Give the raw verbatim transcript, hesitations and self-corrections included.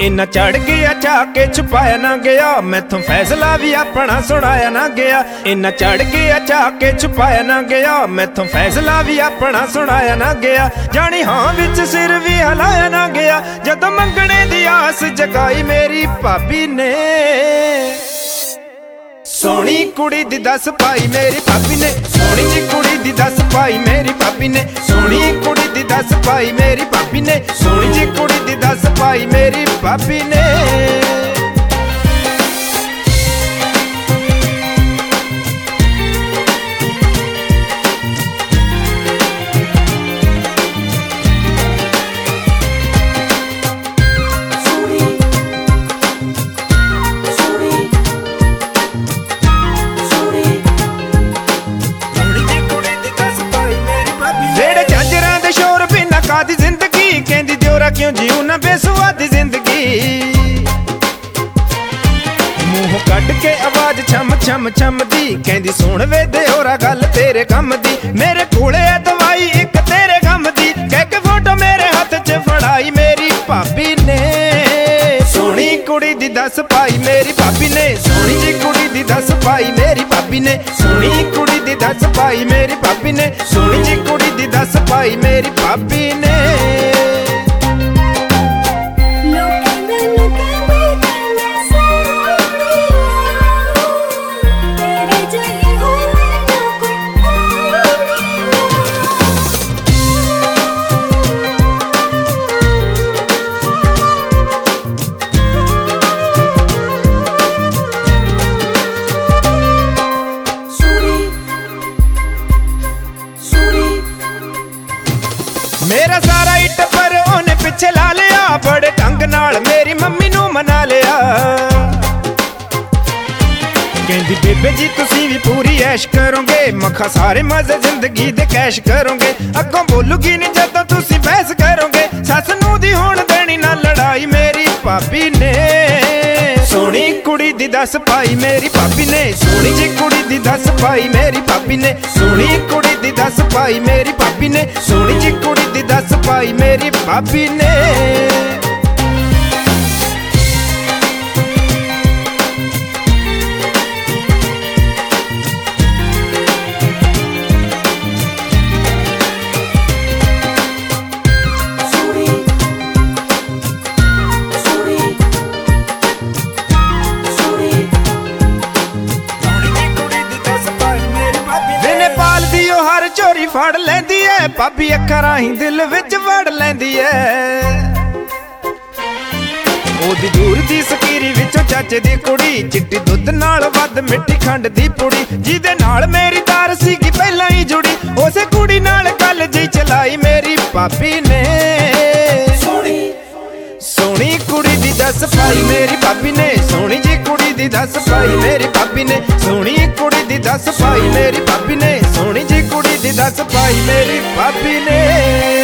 इन्ना चढ़ गया चाके छुपाया ना गया, मैथों फैसला भी अपना सुनाया ना गया। इन्ना चढ़ गया चाके छुपाया ना गया, मैथों फैसला भी अपना सुनाया ना गया। जानी हाँ विच सिर भी हिलाया ना गया, जदों मंगने दी आस जगाई मेरी भाभी ने। सोहनी कुड़ी दी दस पाई मेरी भाभी ने, सोहनी जी कुड़ी दी दस पाई मेरी भाभी ने, सोहनी कुड़ी दी दस पाई मेरी भाभी ने, सोहनी जी कुड़ी दी दस पाई मेरी भाभी ने। कादी जिंदगी कहंदी दियोरा क्यों जीऊं ना बेसुआदी जिंदगी। मुंह कट के आवाज छम छम छम दी कहंदी सुन वे दियोरा गल तेरे कम दी। मेरे कोले है दवाई एक तेरे गम दी, कह के फोटो मेरे हाथ च फड़ाई मेरी भाभी ने। सोहनी कुड़ी दी दस पाई मेरी भाभी ने, सोहनी जी कुड़ी दी दस पाई मेरी भाभी ने, सोहनी कुड़ी दी दस पाई मेरी भाभी ने, सोहनी जी कुड़ी दी दस पाई मेरी भाभी ने। मेरा सारा ही टब्बर ओने पिछे ला लिया, बड़े ढंग नाल मेरी मम्मी नू मना लिया। कहंदी बेबे जी तुसी भी पूरी ऐश करोगे, मखा सारे मजे जिंदगी दे कैश करोगे। अगों बोलूगी नहीं जदों तुसी बहस करोगे, सस नू दी होण देनी ना लड़ाई मेरी भाभी ने। सोहनी कुड़ी दी दस पाई मेरी भाभी ने, सोहनी जी कुड़ी दी दस पाई मेरी भाभी ने, सोहनी कुड़ी दी दस पाई मेरी भाभी ने, सोहनी जी कुड़ी दी दस पाई मेरी भाभी ने। हर चोरी फड़ लेंदी है भाभी, अखां राहीं दिल विच वड़ लेंदी है। ओदी दूर दी सकीरी विचों चाचे दी कुड़ी, चिट्टी दुध नाल वध मिट्टी खंड दी पुड़ी। जिहदे नाल मेरी तार सीगी पहलां ही जुड़ी, उसे कुड़ी नाल गल जी चलाई मेरी भाभी ने। सोहनी कुड़ी दी दस पाई मेरी भाभी ने, सोहनी जी कुड़ी दी दस पाई मेरी भाभी ने, सोहनी कुड़ी दी दस पाई मेरी भाभी ने, सोहनी जी कुड़ी दी दस पाई मेरी भाभी ने।